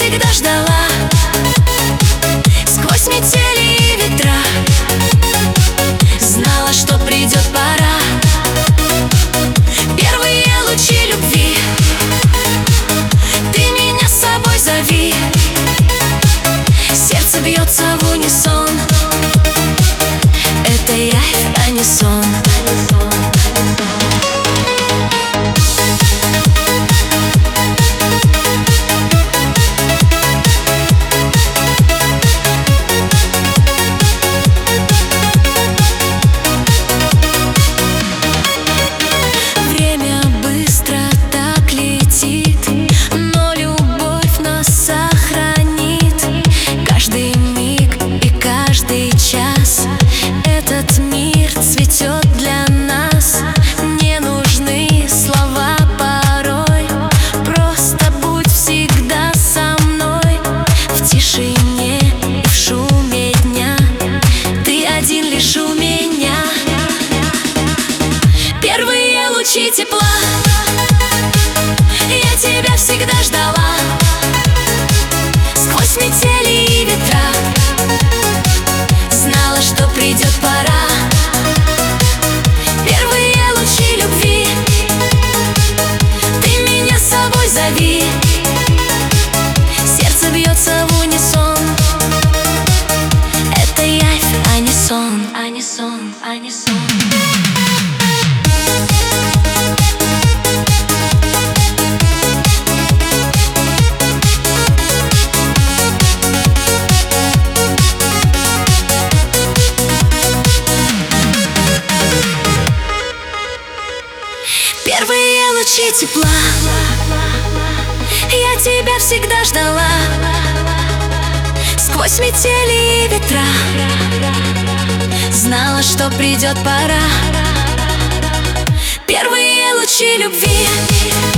всегда ждала. Сквозь метели и ветра знала, что придет пора. Первые лучи любви, ты меня с собой зови. Сердце бьется в унисон, это явь, а не сон. Этот мир цветет для нас. Не нужны слова порой, просто будь всегда со мной. В тишине и в шуме дня ты один лишь у меня. Первые лучи тепла, я тебя всегда ждала. Сквозь метели и ветра знала, что придет пора. Первые лучи любви, ты меня с собой зови. Сердце бьется в унисон, это явь, а не сон, а не сон, а не сон. Первые лучи тепла, я тебя всегда ждала. Сквозь метели и ветра знала, что придет пора. Первые лучи любви,